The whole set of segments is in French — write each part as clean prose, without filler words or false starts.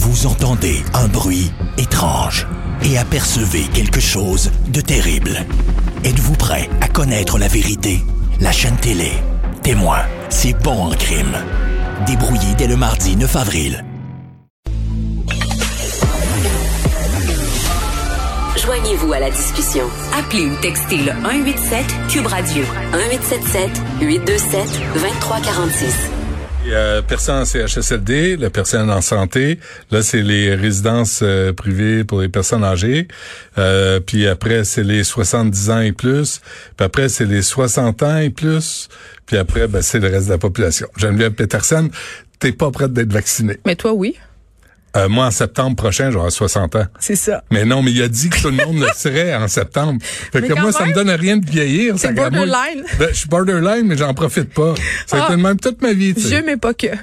Vous entendez un bruit étrange et apercevez quelque chose de terrible. Êtes-vous prêt à connaître la vérité? La chaîne télé Témoin, c'est bon en crime. Débrouillé dès le mardi 9 avril. Joignez-vous à la discussion. Appelez ou textez le 187 Cube Radio 1877 827 2346. Personnes en CHSLD, la personne en santé. Là, c'est les résidences privées pour les personnes âgées. Puis après, c'est les 70 ans et plus. Puis après, c'est les 60 ans et plus. Puis après, c'est le reste de la population. Geneviève Peterson, t'es pas prête d'être vaccinée. Mais toi, oui. Moi, en septembre prochain, j'aurai 60 ans. C'est ça. Mais non, mais il a dit que tout le monde le serait en septembre. Fait que moi, ça me donne rien de vieillir. C'est borderline. Je suis borderline, mais j'en profite pas. Ça a été le même toute ma vie. Vieux, mais pas que.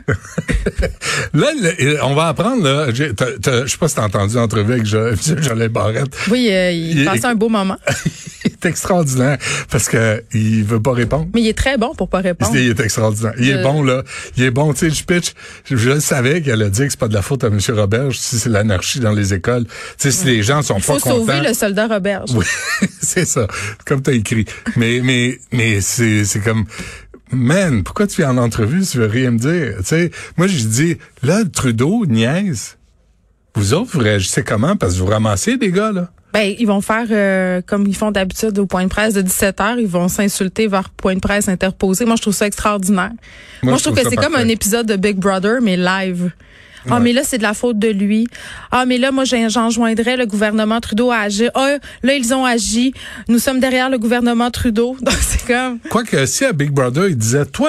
Là, on va apprendre, là. Je sais pas si t'as entendu l'entrevue avec Joël Barrette. Oui, il passait un beau moment. Il est extraordinaire parce que il veut pas répondre. Mais il est très bon pour pas répondre. Il est extraordinaire. Il est bon, là. Il est bon. Tu sais, je pitch. Je savais qu'elle a dit que c'est pas de la faute à M. Roberge si c'est l'anarchie dans les écoles. Tu sais, si les gens sont pas contents. Il faut sauver le soldat Roberge. Oui, c'est ça. Comme t'as écrit. Mais c'est comme, man, pourquoi tu viens en entrevue si tu veux rien me dire? Tu sais, moi, je dis, là, Trudeau niaise. Vous autres, vous réagissez comment? Parce que vous ramassez des gars, là. Ils vont faire comme ils font d'habitude au point de presse de 17h. Ils vont s'insulter vers point de presse interposé. Moi, je trouve ça extraordinaire. Moi, je trouve que c'est comme un épisode de Big Brother, mais live. Ah, mais là, c'est de la faute de lui. Ah, mais là, moi, j'enjoindrais le gouvernement Trudeau à agir. Ah, là, ils ont agi. Nous sommes derrière le gouvernement Trudeau. Donc, c'est comme... Quoique, si à Big Brother, il disait, toi,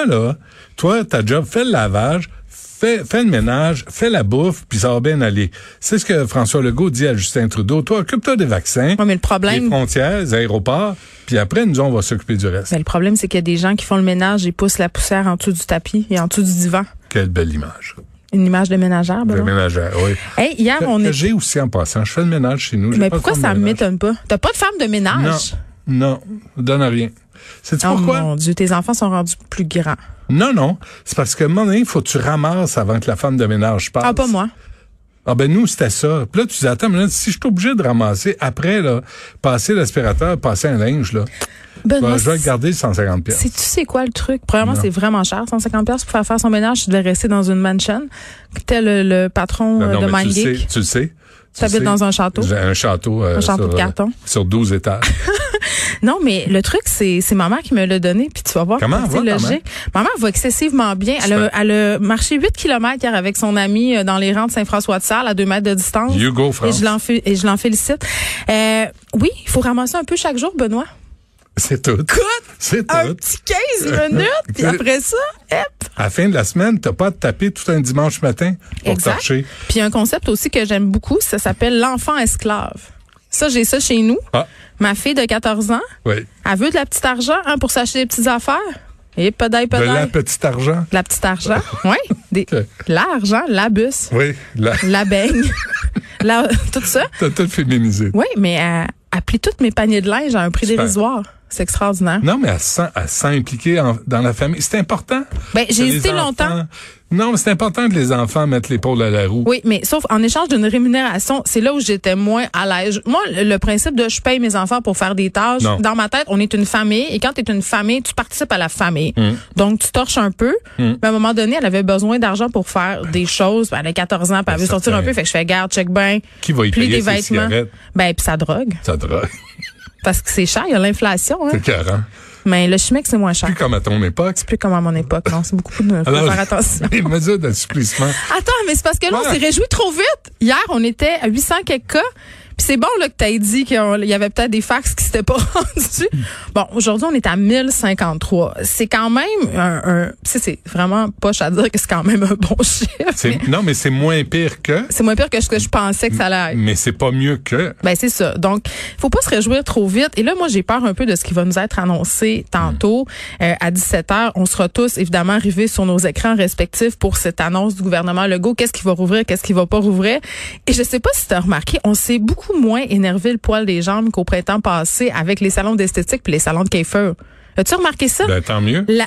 ta job, fais le lavage, fais le ménage, fais la bouffe, puis ça va bien aller. C'est ce que François Legault dit à Justin Trudeau. Toi, occupe-toi des vaccins, mais le problème, des frontières, des aéroports, puis après, nous, on va s'occuper du reste. Mais le problème, c'est qu'il y a des gens qui font le ménage et poussent la poussière en dessous du tapis et en dessous du divan. Quelle belle image. Une image de ménagère, De ménagère, oui. Hey, hier, j'ai aussi en passant. Je fais le ménage chez nous. Mais pourquoi ça ne m'étonne pas? T'as pas de femme de ménage? Non, donne rien. Sais-tu pourquoi? Mon Dieu, tes enfants sont rendus plus grands. Non. C'est parce que à un moment donné, il faut que tu ramasses avant que la femme de ménage passe. Ah, pas moi. Ah nous, c'était ça. Puis là, tu dis, attends, mais là, si je suis obligé de ramasser, après, là, passer l'aspirateur, passer un linge, là, je vais garder 150$. Tu sais quoi le truc? Premièrement, c'est vraiment cher, 150$ pour faire son ménage. Tu devais rester dans une mansion. Tel le patron de MindGeek. Tu le sais. Tu habites dans un château. J'ai un château. Un château de carton. Sur 12 étages. Non, mais le truc, c'est ma mère qui me l'a donné, puis tu vas voir comment c'est logique. Ma mère va excessivement bien. Elle a marché 8 km hier avec son ami dans les rangs de Saint-François-de-Sales à 2 mètres de distance. You go, France. Et je l'en félicite. Oui, il faut ramasser un peu chaque jour, Benoît. C'est tout. C'est tout. Un petit 15 minutes, puis après ça, à la fin de la semaine, t'as pas à te taper tout un dimanche matin pour torcher. Puis il y a un concept aussi que j'aime beaucoup, ça s'appelle l'enfant esclave. Ça, j'ai ça chez nous. Ah. Ma fille de 14 ans, elle veut de la petite argent pour s'acheter des petites affaires. Et De la petite argent? La petite argent, oui. L'argent, la bus. Oui. La beigne. Tout ça. T'as tout féminisé. Oui, mais elle plie tous mes paniers de linge à un prix dérisoire. C'est extraordinaire. Non, mais elle se sent impliquée dans la famille. C'est important. J'ai hésité longtemps. Non, mais c'est important que les enfants mettent l'épaule à la roue. Oui, mais sauf en échange d'une rémunération, c'est là où j'étais moins à l'aise. Moi, le principe de je paye mes enfants pour faire des tâches, dans ma tête, on est une famille, et quand tu es une famille, tu participes à la famille. Donc, tu torches un peu, mais à un moment donné, elle avait besoin d'argent pour faire des choses. Elle a 14 ans, puis elle veut sortir un peu, fait que je fais garde, check ben. Qui va y payer des ses vêtements. Cigarettes? Puis ça drogue. Ça drogue. Parce que c'est cher, il y a l'inflation. C'est carré. Mais le chimique, c'est moins cher. Plus comme à ton époque. C'est plus comme à mon époque, non. C'est beaucoup faut faire attention. Les mesures d'assouplissement. Attends, mais c'est parce que là, on s'est réjoui trop vite. Hier, on était à 800 quelques cas. Puis c'est bon là que t'aies dit qu'il y avait peut-être des fax qui s'étaient pas rendus. Bon, aujourd'hui, on est à 1053. C'est quand même c'est vraiment poche à dire que c'est quand même un bon chiffre. Non, mais c'est moins pire que... C'est moins pire que ce que je pensais que ça allait être. Mais c'est pas mieux que... C'est ça. Donc, faut pas se réjouir trop vite. Et là, moi, j'ai peur un peu de ce qui va nous être annoncé tantôt. À 17h, on sera tous, évidemment, arrivés sur nos écrans respectifs pour cette annonce du gouvernement Legault. Qu'est-ce qui va rouvrir, qu'est-ce qui va pas rouvrir. Et je sais pas si t'as remarqué, on s'est beaucoup moins énervé le poil des jambes qu'au printemps passé avec les salons d'esthétique puis les salons de coiffure. As-tu remarqué ça? Tant mieux.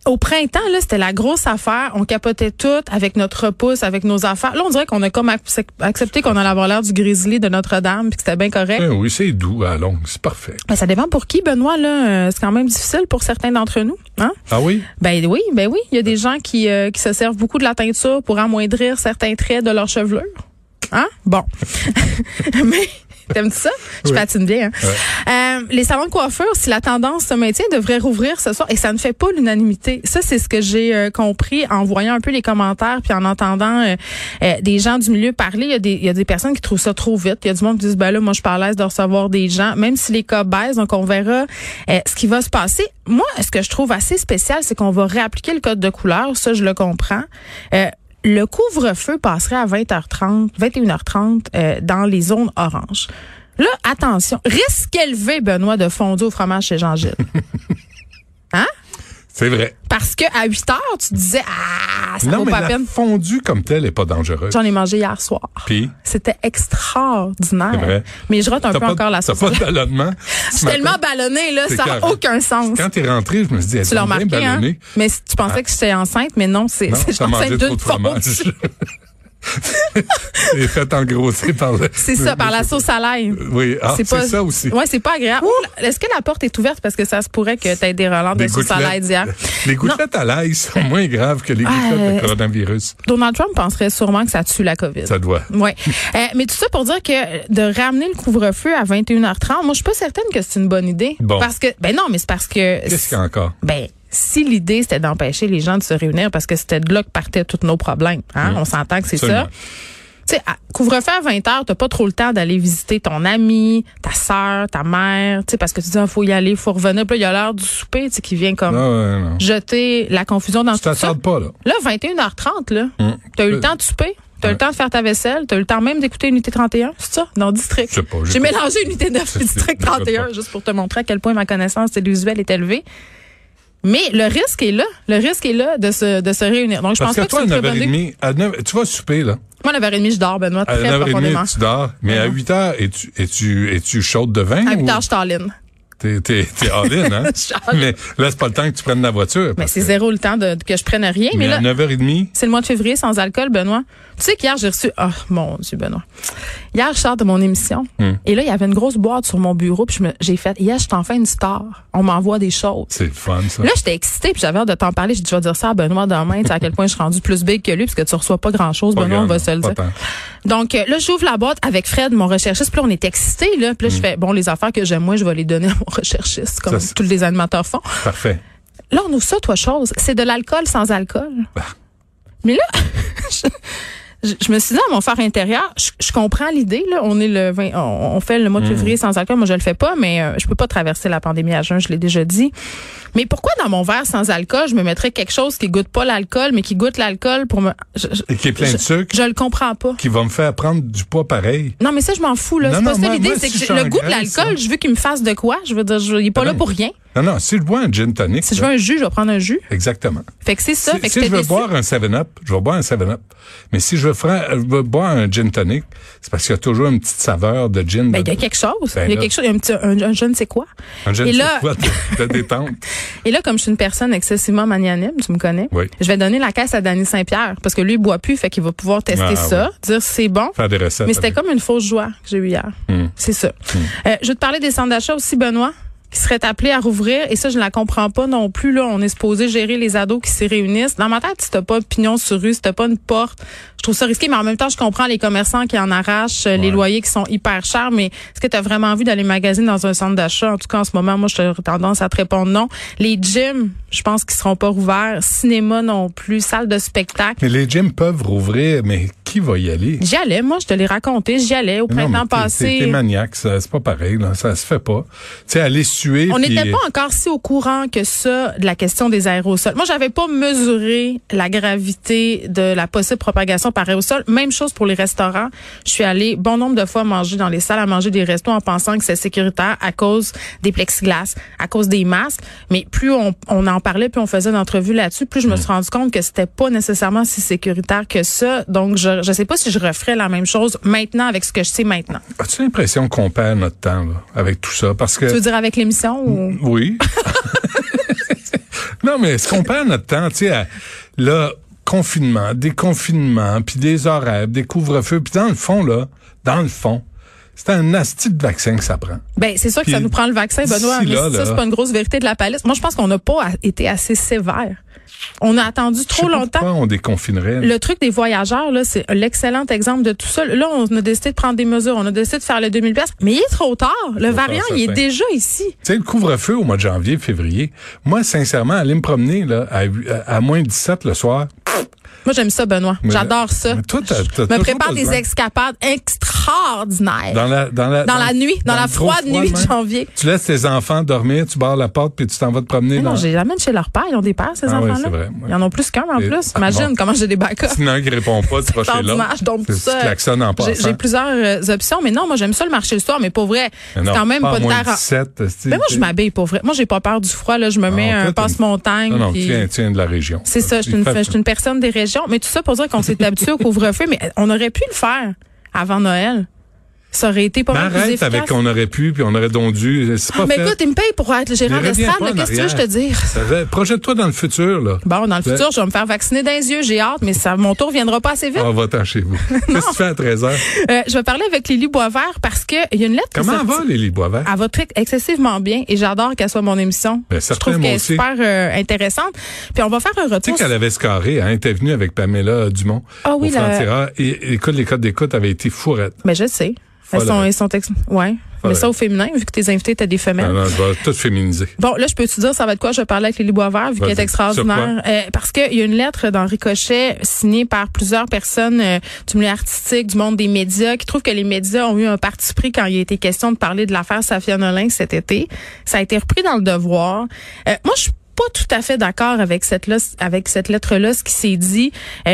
Au printemps, là, c'était la grosse affaire. On capotait tout avec notre repousse, avec nos affaires. Là, on dirait qu'on a comme accepté qu'on allait avoir l'air du grizzly de Notre-Dame, puis que c'était bien correct. Oui, c'est doux à longue, c'est parfait. Ben, ça dépend pour qui, Benoît, là. C'est quand même difficile pour certains d'entre nous, hein? Ah oui? Ben oui. Il y a des gens qui se servent beaucoup de la teinture pour amoindrir certains traits de leur chevelure. Hein? Bon. Mais... T'aimes-tu ça? Je patine bien. Hein? Ouais. Les salons de coiffure, si la tendance se maintient, devraient rouvrir ce soir. Et ça ne fait pas l'unanimité. Ça, c'est ce que j'ai compris en voyant un peu les commentaires puis en entendant des gens du milieu parler. Il y a des personnes qui trouvent ça trop vite. Il y a du monde qui disent, ben là, moi, je suis pas à l'aise de recevoir des gens, même si les cas baissent. Donc, on verra ce qui va se passer. Moi, ce que je trouve assez spécial, c'est qu'on va réappliquer le code de couleur. Ça, je le comprends. Le couvre-feu passerait à 21h30 dans les zones oranges. Là, attention, risque élevé, Benoît, de fondue au fromage chez Jean-Gilles. Hein? C'est vrai. Parce que à 8 heures, tu disais, ça vaut pas la peine. Fondue comme telle est pas dangereuse. J'en ai mangé hier soir. Puis? C'était extraordinaire. C'est vrai. Mais je rate un peu encore la sauce. T'as pas de ballonnement? Je suis tellement ballonnée, là, ça n'a aucun sens. Quand t'es rentrée, je me suis dit, tu l'as remarqué, hein? Mais tu pensais que j'étais enceinte, mais non, c'est enceinte d'une fondue. Et fait engrosser par le... C'est ça, par la sauce à l'ail. Oui, c'est ça aussi. Oui, c'est pas agréable. Est-ce que la porte est ouverte parce que ça se pourrait que tu aies des relents de sauce à l'ail d'hier? Les gouttelettes à l'ail sont moins graves que les gouttelettes de coronavirus. Donald Trump penserait sûrement que ça tue la COVID. Ça doit. Oui. Mais tout ça pour dire que de ramener le couvre-feu à 21h30, moi, je suis pas certaine que c'est une bonne idée. Bon. Parce que, c'est parce que... Qu'est-ce qu'il y a encore? Si l'idée, c'était d'empêcher les gens de se réunir parce que c'était de là que partaient tous nos problèmes, hein? On s'entend que c'est ça. Tu sais, couvre-feu à 20h, t'as pas trop le temps d'aller visiter ton ami, ta sœur, ta mère, tu sais, parce que tu dis, faut y aller, faut revenir. Puis là, il y a l'heure du souper, tu sais, qui vient comme jeter la confusion dans tout ça. Tu t'attardes pas, là. Là, 21h30, là, t'as eu le temps de souper. T'as eu le temps de faire ta vaisselle. T'as eu le temps même d'écouter Unité 31, c'est ça? Dans District. Je sais pas. J'ai mélangé Unité 9 et District 31 juste pour te montrer à quel point ma connaissance télévisuelle est élevée. Mais le risque est là. Le risque est là de se réunir. Donc, je pense pas que c'est une très bonne idée. Tu vas souper, là. Moi, à 9h30, je dors, Benoît, très profondément. À 9h30, tu dors. Mais à 8h, es-tu chaude de vin? À 8h, je suis all-in. T'es all-in, hein? Mais là, c'est pas le temps que tu prennes la voiture. Mais c'est zéro le temps que je prenne rien. Mais là, à 9h30. C'est le mois de février sans alcool, Benoît. Tu sais qu'hier, j'ai reçu... Oh, mon Dieu, Benoît. Hier, je sors de mon émission. Et là, il y avait une grosse boîte sur mon bureau. Puis j'ai fait, hier, je suis enfin une star. On m'envoie des choses. C'est le fun, ça. Là, j'étais excitée. Puis j'avais hâte de t'en parler. J'ai dit, je vais dire ça à Benoît demain. Tu sais à quel point je suis rendue plus big que lui. Parce que tu reçois pas grand-chose, Benoît, on va se le dire. Donc là, j'ouvre la boîte avec Fred, mon recherchiste. Puis là, on est excités. Puis là, je fais, les affaires que j'aime, moi, je vais les donner à mon recherchiste. Comme tous les animateurs font. Parfait. Là, on ouvre ça, toi, chose. C'est de l'alcool sans alcool. Mais là, je me suis dit à mon phare intérieur, je comprends l'idée, là. On est le 20, on fait le mois de février sans alcool. Moi, je le fais pas, mais je peux pas traverser la pandémie à jeun, je l'ai déjà dit. Mais pourquoi dans mon verre sans alcool, je me mettrais quelque chose qui goûte pas l'alcool, mais qui goûte l'alcool pour me... Et qui est plein de sucre. Je le comprends pas. Qui va me faire prendre du poids pareil. Non, mais ça, je m'en fous, là. C'est pas ça l'idée, c'est que le goût de l'alcool, je veux qu'il me fasse de quoi? Je veux dire, il est pas là pour rien. Non, si je bois un gin tonic. Si je veux un jus, je vais prendre un jus. Exactement. Fait que c'est ça. Si je veux boire un 7-Up, je vais boire un 7-Up. Mais si je veux boire un gin tonic, c'est parce qu'il y a toujours une petite saveur de gin. Il y a quelque chose. Il y a quelque chose. Il y a un je ne sais quoi. Un je ne sais quoi de détente. Et là, comme je suis une personne excessivement magnanime, tu me connais, je vais donner la caisse à Danny Saint-Pierre parce que lui, il boit plus, fait qu'il va pouvoir tester ça, dire c'est bon. Faire des recettes. Mais c'était comme une fausse joie que j'ai eue hier. C'est ça. Je vais te parler des centres d'achat aussi, Benoît, qui seraient appelés à rouvrir. Et ça, je ne la comprends pas non plus. Là, on est supposé gérer les ados qui s'y réunissent. Dans ma tête, si t'as pas pignon sur rue, si t'as pas une porte, je trouve ça risqué. Mais en même temps, je comprends les commerçants qui en arrachent, les loyers qui sont hyper chers. Mais est-ce que tu as vraiment envie d'aller magasiner dans un centre d'achat? En tout cas, en ce moment, moi, j'aurais tendance à te répondre non. Les gyms, je pense qu'ils seront pas rouverts. Cinéma non plus. Salle de spectacle. Mais les gyms peuvent rouvrir, mais qui va y aller? J'y allais, moi, je te l'ai raconté. J'y allais au printemps passé. T'es maniaque, ça, c'est pas pareil, là. Ça se fait pas. Tu sais, aller suer. On n'était pas encore si au courant que ça de la question des aérosols. Moi, j'avais pas mesuré la gravité de la possible propagation par aérosol. Même chose pour les restaurants. Je suis allée bon nombre de fois manger dans les salles à manger des restos en pensant que c'est sécuritaire à cause des plexiglas, à cause des masques. Mais plus on en parlait, plus on faisait d'entrevues là-dessus, plus je me suis rendu compte que c'était pas nécessairement si sécuritaire que ça. Donc, je sais pas si je referais la même chose maintenant avec ce que je sais maintenant. As-tu l'impression qu'on perd notre temps là, avec tout ça? Parce que tu veux dire avec l'émission ou... Oui. Non, mais est-ce qu'on perd notre temps, tu sais, là, confinement, déconfinement, puis des horaires, des couvre-feux, puis dans le fond, c'est un asti de vaccin que ça prend. Ben, c'est sûr que ça nous prend le vaccin, Benoît, mais ça, c'est pas une grosse vérité de la palisse. Moi, je pense qu'on n'a pas été assez sévère. On a attendu trop longtemps. Pourquoi on déconfinerait? Le truc des voyageurs, là, c'est l'excellent exemple de tout ça. Là, on a décidé de prendre des mesures. On a décidé de faire le 2000 pièces. Mais il est trop tard. Le variant, il est déjà ici. Tu sais, le couvre-feu au mois de janvier, février. Moi, sincèrement, aller me promener, là, à moins 17 le soir. Moi, j'aime ça, Benoît. J'adore ça. Mais toi, je me prépare des escapades extraordinaires. Dans la nuit, dans la froide nuit de janvier. Tu laisses tes enfants dormir, tu barres la porte, puis tu t'en vas te promener. Non, je les amène chez leur père. Ils ont des pères, ces enfants-là. Oui, c'est vrai. Ils en ont plus qu'un, en plus. Imagine comment j'ai des backups. Sinon, un qui répond pas, tu vas chez l'autre. Donc, tout ça. Tu klaxonnes en passant. J'ai plusieurs options, mais non, moi, j'aime ça le marché le soir, mais pour vrai, c'est quand même pas de terre. Mais moi, je m'habille pour vrai. Moi, j'ai pas peur du froid, là. Je me mets un passe-montagne. Non, tu viens de la région. C'est ça. Je suis une personne des régions. Mais tout ça pour dire qu'on s'est habitué au couvre-feu, mais on aurait pu le faire avant Noël. Ça aurait été pas mal plus efficace. Avec qu'on aurait pu, puis on aurait donc dû. C'est pas mais fait. Écoute, il me paye pour être le gérant d'estrade. Qu'est-ce que tu veux je te dire? Projette-toi dans le futur, là. Bon, dans le futur, je vais me faire vacciner dans les yeux. J'ai hâte, mais mon tour viendra pas assez vite. On va-t'en chez vous. Qu'est-ce que tu fais à 13h? Je vais parler avec Lily Boisvert parce qu'il y a une lettre. Comment va, Lily Boisvert? Elle va excessivement bien et j'adore qu'elle soit mon émission. Je trouve qu'elle est super intéressante. Puis on va faire un retour. Tu sais qu'elle avait scarré, hein? Elle était venue avec Pamela Dumont. Ah oui, et écoute, les codes d'écoute avaient été fourrettes. Mais je sais. Ils sont ouais. Mais ça au féminin, vu que tes invités étaient des femelles. Non, je vais tout féminiser. Bon, là, je peux te dire, ça va être quoi? Je vais parler avec Lily Boisvert, vu qu'elle est extraordinaire. Parce qu'il y a une lettre dans Ricochet signée par plusieurs personnes du milieu artistique, du monde des médias, qui trouvent que les médias ont eu un parti pris quand il a été question de parler de l'affaire Safia Nolin cet été. Ça a été repris dans Le Devoir. Moi, je suis pas tout à fait d'accord avec cette lettre-là, ce qui s'est dit,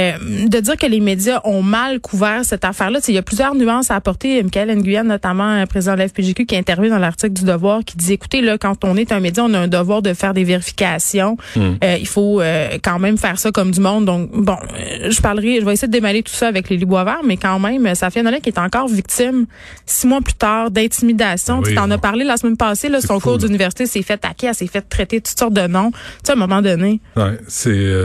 de dire que les médias ont mal couvert cette affaire-là. Il y a plusieurs nuances à apporter. Michael Nguyen, notamment président de la FPJQ, qui intervient dans l'article du Devoir, qui dit, écoutez, là, quand on est un média, on a un devoir de faire des vérifications. Il faut quand même faire ça comme du monde. Donc, bon, je vais essayer de démêler tout ça avec Lily Boisvert, mais quand même, Safia Nolin qui est encore victime 6 mois plus tard d'intimidation. Tu en as parlé la semaine passée, là, son cours d'université s'est fait taquer, elle s'est fait traiter toutes sortes de noms. Tu sais, à un moment donné. Ouais, c'est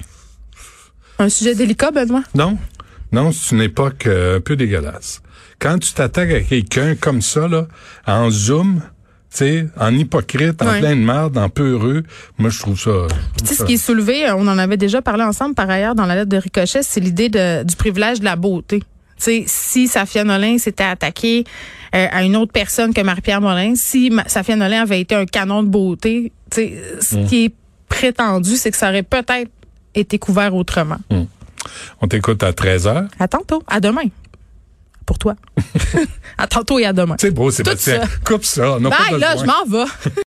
un sujet délicat, Benoît? Non, c'est une époque un peu dégueulasse. Quand tu t'attaques à quelqu'un comme ça, là, en zoom, tu sais, en hypocrite, en plein de merde, en peureux, moi, je trouve ça... Tu sais, ce qui est soulevé, on en avait déjà parlé ensemble par ailleurs dans la lettre de Ricochet, c'est l'idée du privilège de la beauté. Tu sais, si Safia Nolin s'était attaquée à une autre personne que Marie-Pierre Morin, si Safia Nolin avait été un canon de beauté, tu sais, ce qui est prétendu, c'est que ça aurait peut-être été couvert autrement. On t'écoute à 13h. À tantôt. À demain. Pour toi. À tantôt et à demain. C'est beau, c'est pas ça. Coupe ça. Bye, là, je m'en vais.